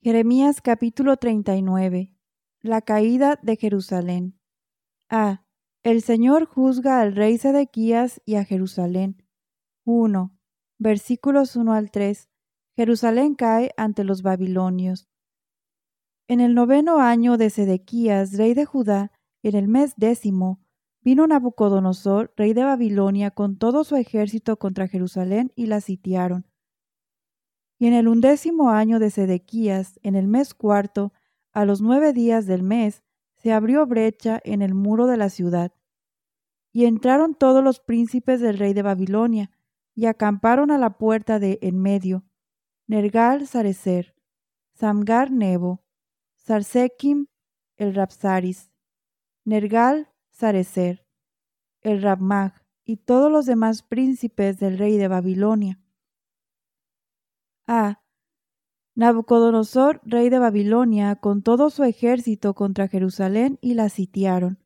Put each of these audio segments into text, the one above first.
Jeremías capítulo 39. La caída de Jerusalén. El Señor juzga al rey Sedequías y a Jerusalén. 1. Versículos 1 al 3. Jerusalén cae ante los babilonios. En el 9º año de Sedequías, rey de Judá, en el mes 10º, vino Nabucodonosor, rey de Babilonia, con todo su ejército contra Jerusalén y la sitiaron. Y en el 11º año de Sedequías, en el mes 4º, a los 9 días del mes, se abrió brecha en el muro de la ciudad. Y entraron todos los príncipes del rey de Babilonia, y acamparon a la puerta de en medio, Nergal-Sarecer, Samgar-Nebo, Sarsequim el Rabsaris, Nergal-Sarecer, el Rabmag, y todos los demás príncipes del rey de Babilonia. Nabucodonosor, rey de Babilonia, con todo su ejército contra Jerusalén y la sitiaron.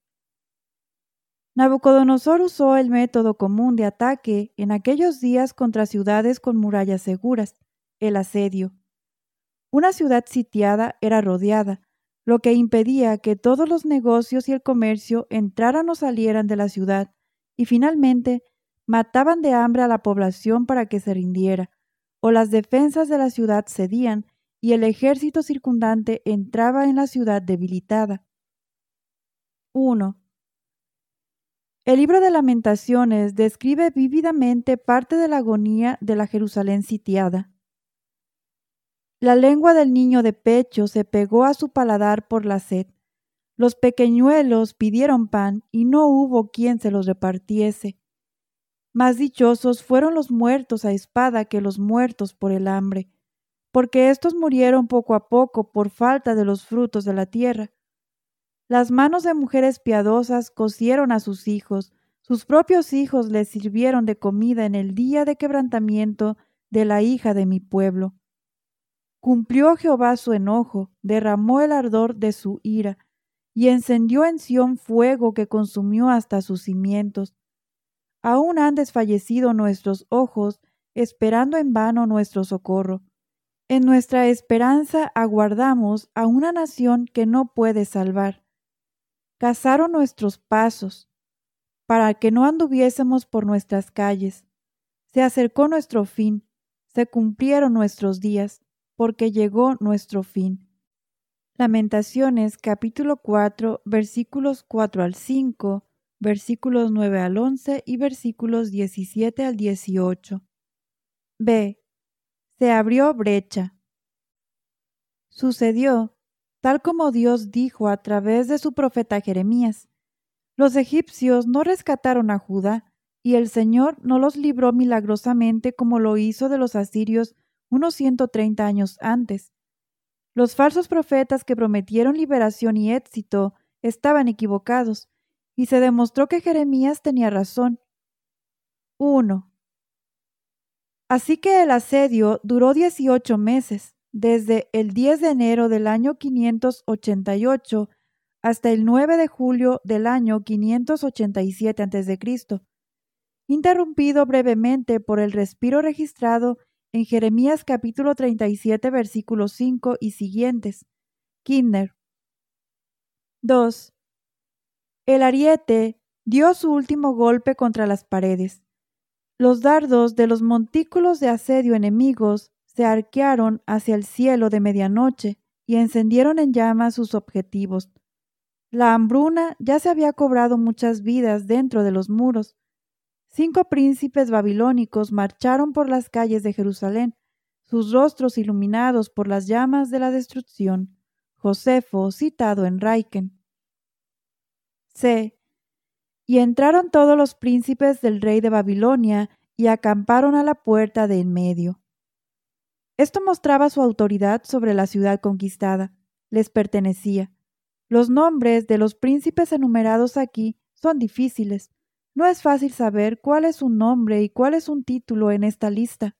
Nabucodonosor usó el método común de ataque en aquellos días contra ciudades con murallas seguras, el asedio. Una ciudad sitiada era rodeada, lo que impedía que todos los negocios y el comercio entraran o salieran de la ciudad, y finalmente mataban de hambre a la población para que se rindiera, o las defensas de la ciudad cedían y el ejército circundante entraba en la ciudad debilitada. 1. El libro de Lamentaciones describe vívidamente parte de la agonía de la Jerusalén sitiada. La lengua del niño de pecho se pegó a su paladar por la sed. Los pequeñuelos pidieron pan y no hubo quien se los repartiese. Más dichosos fueron los muertos a espada que los muertos por el hambre, porque éstos murieron poco a poco por falta de los frutos de la tierra. Las manos de mujeres piadosas cocieron a sus propios hijos les sirvieron de comida en el día de quebrantamiento de la hija de mi pueblo. Cumplió Jehová su enojo, derramó el ardor de su ira, y encendió en Sión fuego que consumió hasta sus cimientos. Aún han desfallecido nuestros ojos, esperando en vano nuestro socorro. En nuestra esperanza aguardamos a una nación que no puede salvar. Cazaron nuestros pasos, para que no anduviésemos por nuestras calles. Se acercó nuestro fin, se cumplieron nuestros días, porque llegó nuestro fin. Lamentaciones capítulo 4, versículos 4 al 5, versículos 9 al 11 y versículos 17 al 18. B. Se abrió brecha. Sucedió, tal como Dios dijo a través de su profeta Jeremías. Los egipcios no rescataron a Judá, y el Señor no los libró milagrosamente como lo hizo de los asirios unos 130 años antes. Los falsos profetas que prometieron liberación y éxito estaban equivocados, y se demostró que Jeremías tenía razón. 1. Así que el asedio duró 18 meses, desde el 10 de enero del año 588 hasta el 9 de julio del año 587 a.C., interrumpido brevemente por el respiro registrado en Jeremías capítulo 37, versículos 5 y siguientes. Kidner. 2. El ariete dio su último golpe contra las paredes. Los dardos de los montículos de asedio enemigos se arquearon hacia el cielo de medianoche y encendieron en llamas sus objetivos. La hambruna ya se había cobrado muchas vidas dentro de los muros. 5 príncipes babilónicos marcharon por las calles de Jerusalén, sus rostros iluminados por las llamas de la destrucción. Josefo, citado en Raiken. C. Y entraron todos los príncipes del rey de Babilonia y acamparon a la puerta de en medio. Esto mostraba su autoridad sobre la ciudad conquistada. Les pertenecía. Los nombres de los príncipes enumerados aquí son difíciles. No es fácil saber cuál es un nombre y cuál es un título en esta lista.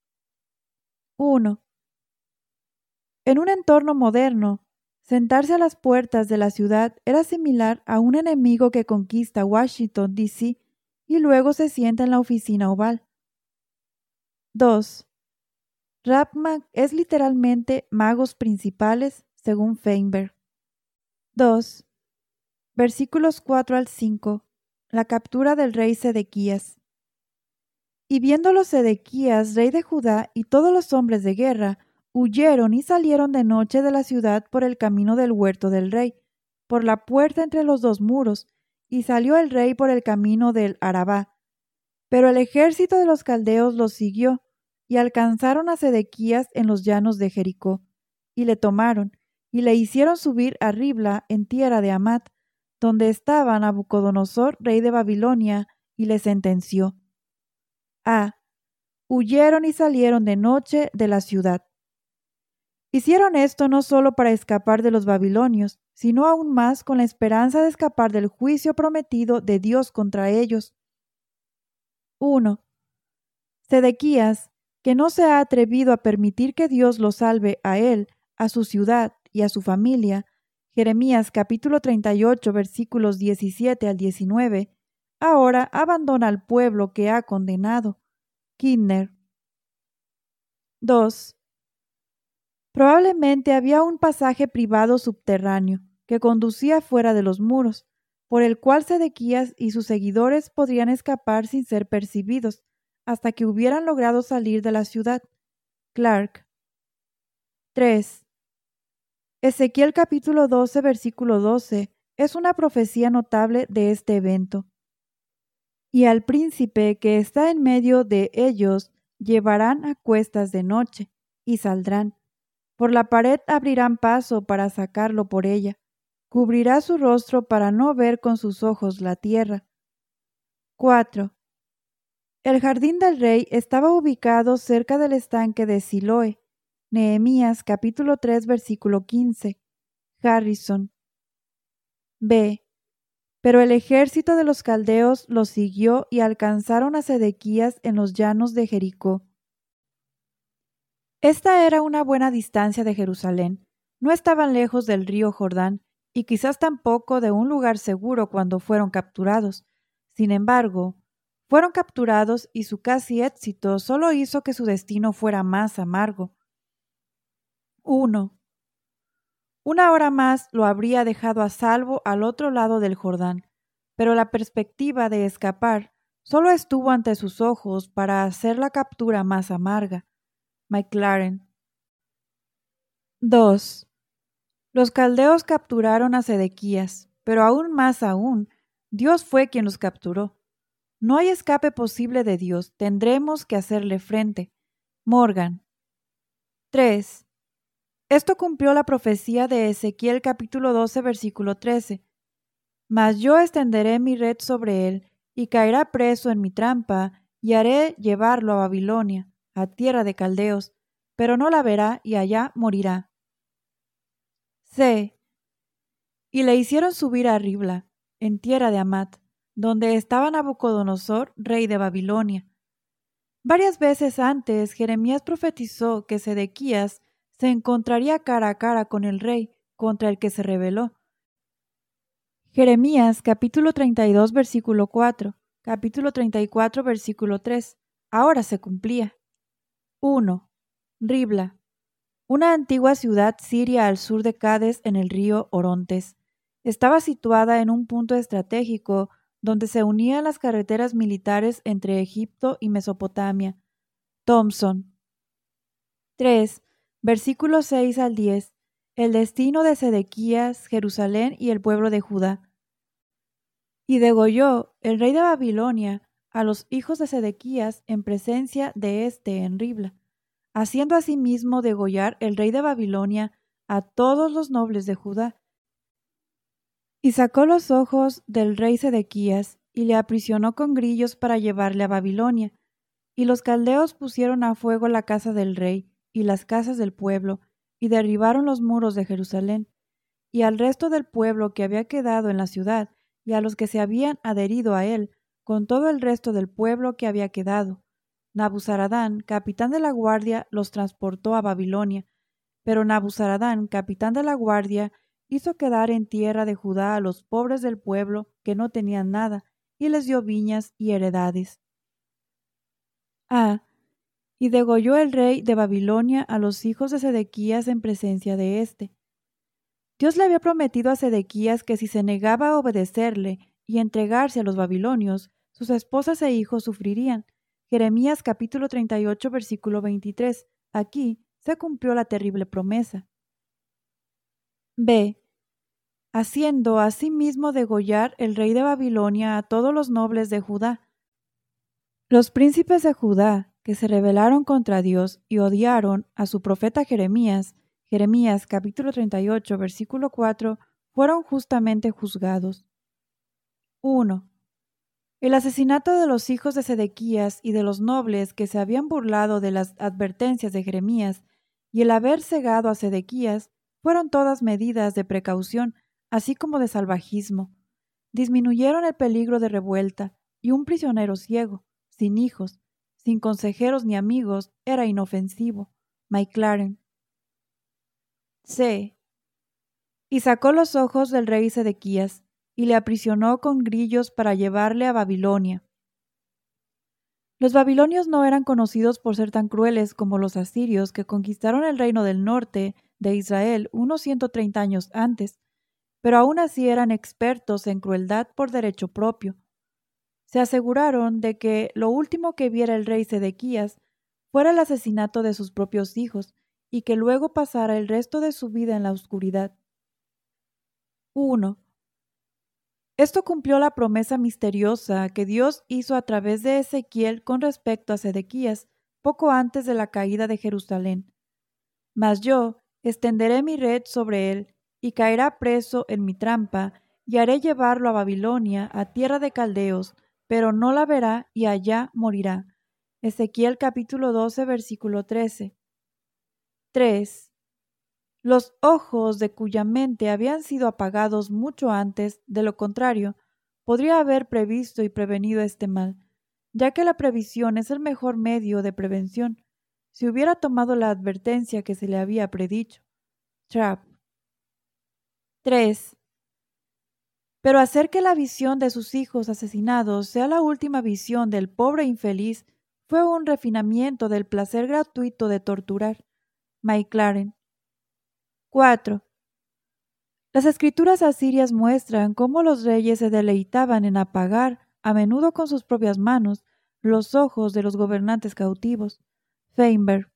1. En un entorno moderno, sentarse a las puertas de la ciudad era similar a un enemigo que conquista Washington, D.C. y luego se sienta en la oficina oval. 2. Rapma es literalmente magos principales, según Feinberg. 2. Versículos 4 al 5. La captura del rey Sedequías. Y viéndolo Sedequías, rey de Judá, y todos los hombres de guerra, huyeron y salieron de noche de la ciudad por el camino del huerto del rey, por la puerta entre los dos muros, y salió el rey por el camino del Arabá. Pero el ejército de los caldeos los siguió, y alcanzaron a Sedequías en los llanos de Jericó, y le tomaron, y le hicieron subir a Ribla en tierra de Amat, donde estaba Nabucodonosor, rey de Babilonia, y le sentenció. Huyeron y salieron de noche de la ciudad. Hicieron esto no solo para escapar de los babilonios, sino aún más con la esperanza de escapar del juicio prometido de Dios contra ellos. 1. Sedequías, que no se ha atrevido a permitir que Dios lo salve a él, a su ciudad y a su familia, Jeremías capítulo 38 versículos 17 al 19, ahora abandona al pueblo que ha condenado. Kidner. 2. Probablemente había un pasaje privado subterráneo que conducía fuera de los muros, por el cual Sedequías y sus seguidores podrían escapar sin ser percibidos, hasta que hubieran logrado salir de la ciudad. Clark. 3. Ezequiel capítulo 12 versículo 12 es una profecía notable de este evento. Y al príncipe que está en medio de ellos llevarán a cuestas de noche, y saldrán. Por la pared abrirán paso para sacarlo por ella. Cubrirá su rostro para no ver con sus ojos la tierra. 4. El jardín del rey estaba ubicado cerca del estanque de Siloé. Nehemías capítulo 3 versículo 15. Harrison. B. Pero el ejército de los caldeos los siguió y alcanzaron a Sedequías en los llanos de Jericó. Esta era una buena distancia de Jerusalén. No estaban lejos del río Jordán y quizás tampoco de un lugar seguro cuando fueron capturados. Sin embargo, fueron capturados y su casi éxito solo hizo que su destino fuera más amargo. 1. Una hora más lo habría dejado a salvo al otro lado del Jordán, pero la perspectiva de escapar solo estuvo ante sus ojos para hacer la captura más amarga. McLaren. 2. Los caldeos capturaron a Sedequías, pero aún, Dios fue quien los capturó. No hay escape posible de Dios, tendremos que hacerle frente. Morgan. 3. Esto cumplió la profecía de Ezequiel capítulo 12 versículo 13. Mas yo extenderé mi red sobre él, y caerá preso en mi trampa, y haré llevarlo a Babilonia, a tierra de caldeos, pero no la verá y allá morirá. C. Y le hicieron subir a Ribla, en tierra de Amat, donde estaba Nabucodonosor, rey de Babilonia. Varias veces antes, Jeremías profetizó que Sedequías se encontraría cara a cara con el rey contra el que se rebeló. Jeremías capítulo 32 versículo 4, capítulo 34 versículo 3. Ahora se cumplía. 1. Ribla, una antigua ciudad siria al sur de Cades en el río Orontes. Estaba situada en un punto estratégico donde se unían las carreteras militares entre Egipto y Mesopotamia. Thompson. 3. Versículos 6 al 10. El destino de Sedequías, Jerusalén y el pueblo de Judá. Y degolló el rey de Babilonia a los hijos de Sedequías en presencia de éste en Ribla, haciendo asimismo degollar el rey de Babilonia a todos los nobles de Judá. Y sacó los ojos del rey Sedequías y le aprisionó con grillos para llevarle a Babilonia. Y los caldeos pusieron a fuego la casa del rey y las casas del pueblo, y derribaron los muros de Jerusalén. Y al resto del pueblo que había quedado en la ciudad, y a los que se habían adherido a él, con todo el resto del pueblo que había quedado, Nabuzaradán, capitán de la guardia, los transportó a Babilonia. Pero Nabuzaradán, capitán de la guardia, hizo quedar en tierra de Judá a los pobres del pueblo que no tenían nada, y les dio viñas y heredades. y degolló el rey de Babilonia a los hijos de Sedequías en presencia de éste. Dios le había prometido a Sedequías que si se negaba a obedecerle y entregarse a los babilonios, sus esposas e hijos sufrirían. Jeremías capítulo 38, versículo 23. Aquí se cumplió la terrible promesa. B. Haciendo asimismo degollar el rey de Babilonia a todos los nobles de Judá. Los príncipes de Judá, que se rebelaron contra Dios y odiaron a su profeta Jeremías, Jeremías capítulo 38, versículo 4, fueron justamente juzgados. 1. El asesinato de los hijos de Sedequías y de los nobles que se habían burlado de las advertencias de Jeremías y el haber cegado a Sedequías fueron todas medidas de precaución, así como de salvajismo. Disminuyeron el peligro de revuelta, y un prisionero ciego, sin hijos, sin consejeros ni amigos, era inofensivo. Maclaren. C. Y sacó los ojos del rey Sedequías, y le aprisionó con grillos para llevarle a Babilonia. Los babilonios no eran conocidos por ser tan crueles como los asirios que conquistaron el reino del norte de Israel unos 130 años antes, pero aún así eran expertos en crueldad por derecho propio. Se aseguraron de que lo último que viera el rey Sedequías fuera el asesinato de sus propios hijos y que luego pasara el resto de su vida en la oscuridad. 1. Esto cumplió la promesa misteriosa que Dios hizo a través de Ezequiel con respecto a Sedequías poco antes de la caída de Jerusalén. Mas yo extenderé mi red sobre él y caerá preso en mi trampa y haré llevarlo a Babilonia, a tierra de caldeos, pero no la verá y allá morirá. Ezequiel capítulo 12, versículo 13. 3. Los ojos de cuya mente habían sido apagados mucho antes, de lo contrario, podría haber previsto y prevenido este mal, ya que la previsión es el mejor medio de prevención, si hubiera tomado la advertencia que se le había predicho. Trapp. 3. Pero hacer que la visión de sus hijos asesinados sea la última visión del pobre infeliz fue un refinamiento del placer gratuito de torturar. Maclaren. 4. Las escrituras asirias muestran cómo los reyes se deleitaban en apagar, a menudo con sus propias manos, los ojos de los gobernantes cautivos. Feinberg.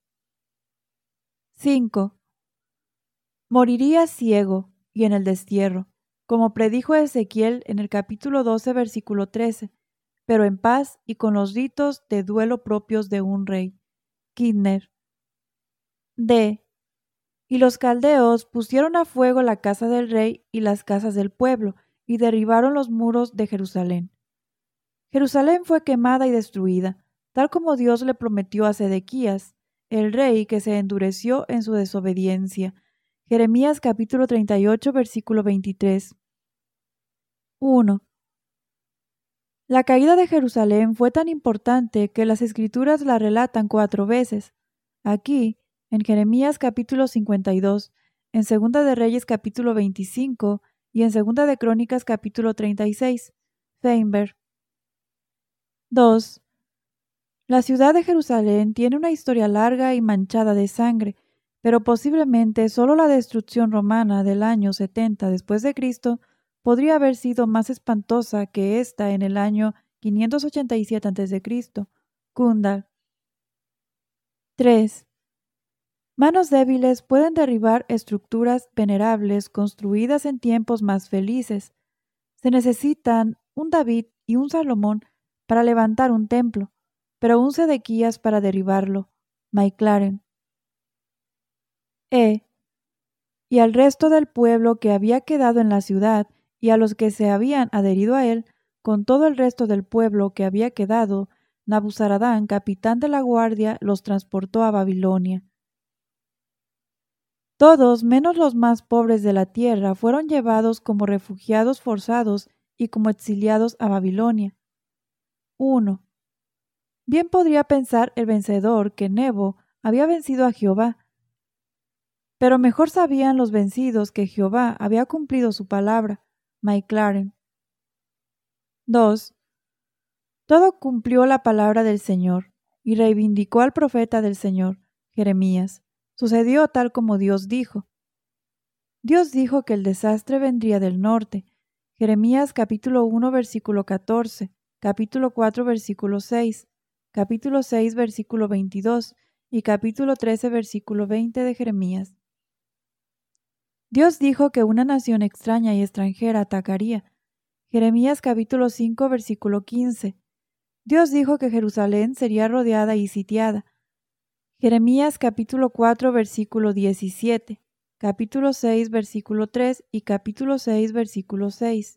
5. Moriría ciego y en el destierro, como predijo Ezequiel en el capítulo 12, versículo 13, pero en paz y con los ritos de duelo propios de un rey. Kidner. D. Y los caldeos pusieron a fuego la casa del rey y las casas del pueblo, y derribaron los muros de Jerusalén. Jerusalén fue quemada y destruida, tal como Dios le prometió a Sedequías, el rey que se endureció en su desobediencia. Jeremías capítulo 38, versículo 23. 1. La caída de Jerusalén fue tan importante que las Escrituras la relatan 4 veces. Aquí, en Jeremías capítulo 52, en Segunda de Reyes capítulo 25 y en Segunda de Crónicas capítulo 36. Feinberg. 2. La ciudad de Jerusalén tiene una historia larga y manchada de sangre, pero posiblemente solo la destrucción romana del año 70 después de Cristo podría haber sido más espantosa que esta en el año 587 a.C. Kundal. 3. Manos débiles pueden derribar estructuras venerables construidas en tiempos más felices. Se necesitan un David y un Salomón para levantar un templo, pero un Sedequías para derribarlo. Maclaren. Y al resto del pueblo que había quedado en la ciudad y a los que se habían adherido a él, con todo el resto del pueblo que había quedado, Nabuzaradán, capitán de la guardia, los transportó a Babilonia. Todos, menos los más pobres de la tierra, fueron llevados como refugiados forzados y como exiliados a Babilonia. 1. Bien podría pensar el vencedor que Nebo había vencido a Jehová, pero mejor sabían los vencidos que Jehová había cumplido su palabra. Maclaren. 2. Todo cumplió la palabra del Señor. y reivindicó al profeta del Señor, Jeremías. Sucedió tal como Dios dijo. Dios dijo que el desastre vendría del norte. Jeremías capítulo 1 versículo 14, capítulo 4 versículo 6, capítulo 6 versículo 22 y capítulo 13 versículo 20 de Jeremías. Dios dijo que una nación extraña y extranjera atacaría. Jeremías capítulo 5 versículo 15. Dios dijo que Jerusalén sería rodeada y sitiada. Jeremías capítulo 4 versículo 17, capítulo 6 versículo 3 y capítulo 6 versículo 6.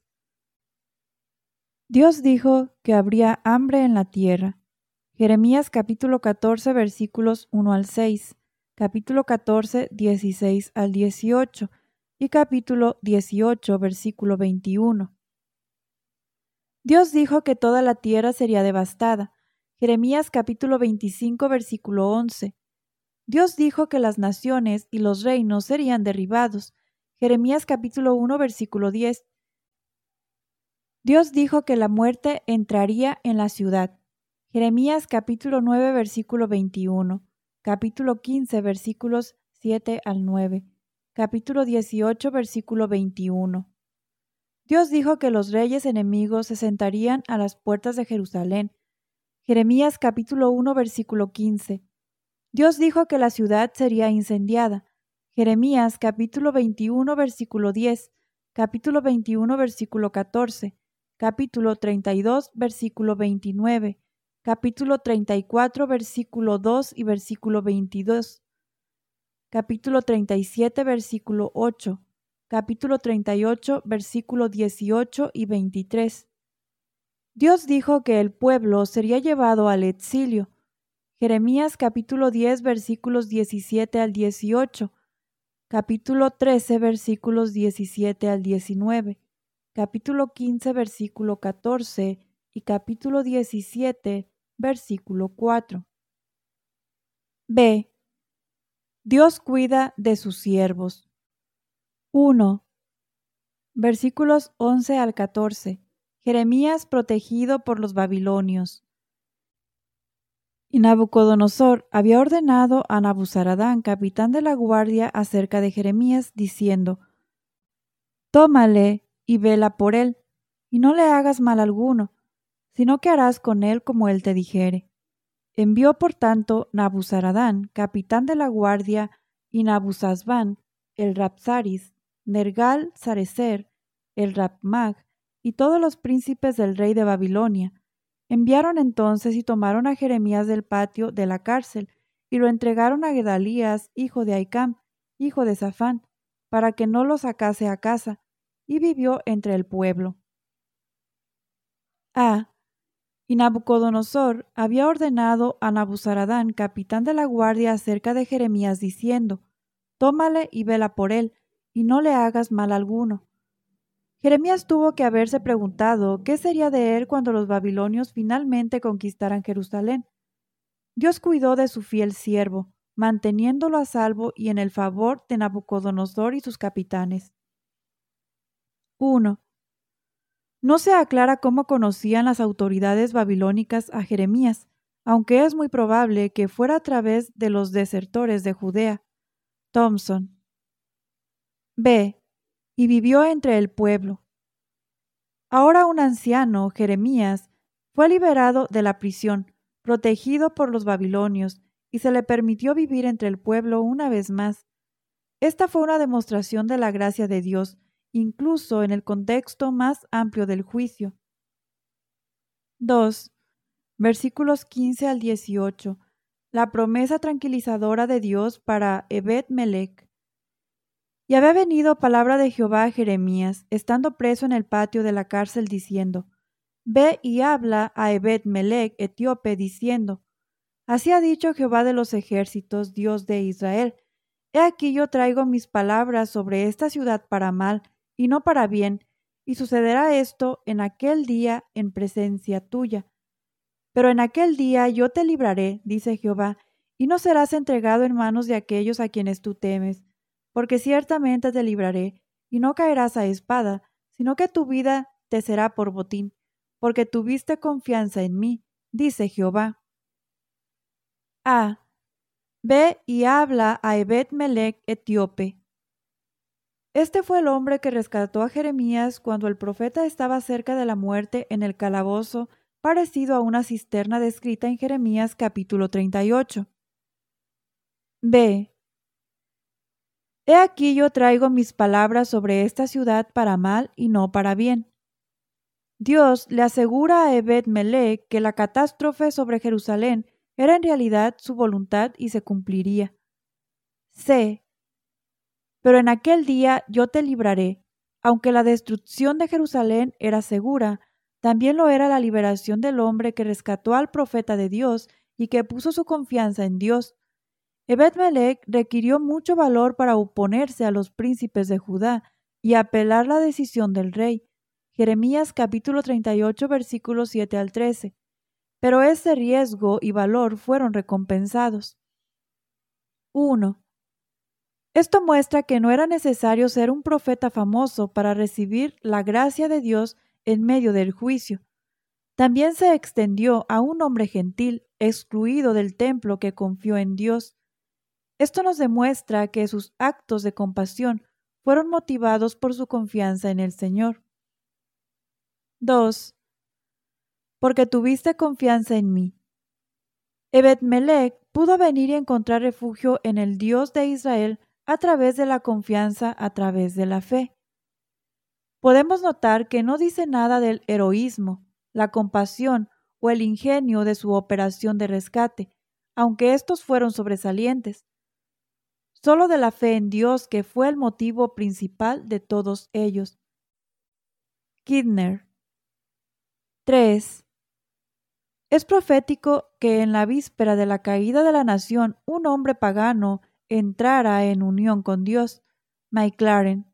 Dios dijo que habría hambre en la tierra. Jeremías capítulo 14 versículos 1 al 6, capítulo 14 16 al 18 y capítulo 18 versículo 21. Dios dijo que toda la tierra sería devastada. Jeremías capítulo 25 versículo 11. Dios dijo que las naciones y los reinos serían derribados. Jeremías capítulo 1 versículo 10. Dios dijo que la muerte entraría en la ciudad. Jeremías capítulo 9 versículo 21. Capítulo 15 versículos 7 al 9. Capítulo 18 versículo 21. Dios dijo que los reyes enemigos se sentarían a las puertas de Jerusalén. Jeremías capítulo 1 versículo 15. Dios dijo que la ciudad sería incendiada. Jeremías capítulo 21 versículo 10, capítulo 21 versículo 14, capítulo 32 versículo 29, capítulo 34 versículo 2 y versículo 22, capítulo 37 versículo 8, capítulo 38 versículo 18 y 23. Dios dijo que el pueblo sería llevado al exilio. Jeremías capítulo 10 versículos 17 al 18, capítulo 13 versículos 17 al 19, capítulo 15 versículo 14 y capítulo 17 versículo 4. B. Dios cuida de sus siervos. 1. Versículos 11 al 14. Jeremías protegido por los babilonios. Y Nabucodonosor había ordenado a Nabuzaradán, capitán de la guardia, acerca de Jeremías, diciendo: Tómale y vela por él, y no le hagas mal alguno, sino que harás con él como él te dijere. Envió por tanto Nabuzaradán, capitán de la guardia, y Nabuzazbán, el Rabsaris, Nergal Sarecer, el Rabmag, y todos los príncipes del rey de Babilonia. Enviaron entonces y tomaron a Jeremías del patio de la cárcel, y lo entregaron a Gedalías, hijo de Ahicam, hijo de Safán, para que no lo sacase a casa, y vivió entre el pueblo. Y Nabucodonosor había ordenado a Nabuzaradán, capitán de la guardia, acerca de Jeremías, diciendo: Tómale y vela por él, y no le hagas mal alguno. Jeremías tuvo que haberse preguntado qué sería de él cuando los babilonios finalmente conquistaran Jerusalén. Dios cuidó de su fiel siervo, manteniéndolo a salvo y en el favor de Nabucodonosor y sus capitanes. 1. No se aclara cómo conocían las autoridades babilónicas a Jeremías, aunque es muy probable que fuera a través de los desertores de Judea. Thompson. B. Y vivió entre el pueblo. Ahora un anciano, Jeremías, fue liberado de la prisión, protegido por los babilonios, y se le permitió vivir entre el pueblo una vez más. Esta fue una demostración de la gracia de Dios, incluso en el contexto más amplio del juicio. 2. Versículos 15 al 18. La promesa tranquilizadora de Dios para Ebed-Melech. Y había venido palabra de Jehová a Jeremías, estando preso en el patio de la cárcel, diciendo: Ve y habla a Ebed-Melech, etíope, diciendo: Así ha dicho Jehová de los ejércitos, Dios de Israel: He aquí yo traigo mis palabras sobre esta ciudad para mal, y no para bien, y sucederá esto en aquel día en presencia tuya. Pero en aquel día yo te libraré, dice Jehová, y no serás entregado en manos de aquellos a quienes tú temes, porque ciertamente te libraré, y no caerás a espada, sino que tu vida te será por botín, porque tuviste confianza en mí, dice Jehová. A. Ve y habla a Ebed-Melech etíope. Este fue el hombre que rescató a Jeremías cuando el profeta estaba cerca de la muerte en el calabozo, parecido a una cisterna descrita en Jeremías capítulo 38. B. He aquí yo traigo mis palabras sobre esta ciudad para mal y no para bien. Dios le asegura a Ebed-Melech que la catástrofe sobre Jerusalén era en realidad su voluntad y se cumpliría. C. Pero en aquel día yo te libraré. Aunque la destrucción de Jerusalén era segura, también lo era la liberación del hombre que rescató al profeta de Dios y que puso su confianza en Dios. Ebed-Melech requirió mucho valor para oponerse a los príncipes de Judá y apelar la decisión del rey. Jeremías capítulo 38 versículos 7 al 13. Pero ese riesgo y valor fueron recompensados. 1. Esto muestra que no era necesario ser un profeta famoso para recibir la gracia de Dios en medio del juicio. También se extendió a un hombre gentil, excluido del templo, que confió en Dios. Esto nos demuestra que sus actos de compasión fueron motivados por su confianza en el Señor. 2. Porque tuviste confianza en mí. Ebed-Melech pudo venir y encontrar refugio en el Dios de Israel a través de la confianza, a través de la fe. Podemos notar que no dice nada del heroísmo, la compasión o el ingenio de su operación de rescate, aunque estos fueron sobresalientes. Solo de la fe en Dios, que fue el motivo principal de todos ellos. Kidner. 3. Es profético que en la víspera de la caída de la nación un hombre pagano entrara en unión con Dios. Maclaren.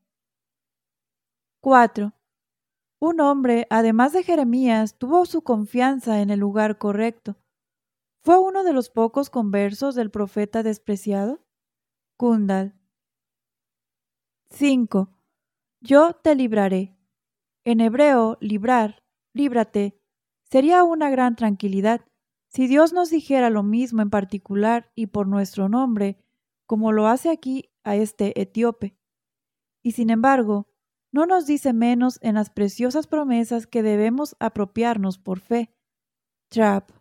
4. Un hombre, además de Jeremías, tuvo su confianza en el lugar correcto. ¿Fue uno de los pocos conversos del profeta despreciado? Kundal. 5. Yo te libraré. En hebreo, librar, líbrate, sería una gran tranquilidad. Si Dios nos dijera lo mismo en particular y por nuestro nombre, como lo hace aquí a este etíope. Y sin embargo, no nos dice menos en las preciosas promesas que debemos apropiarnos por fe. Trapp.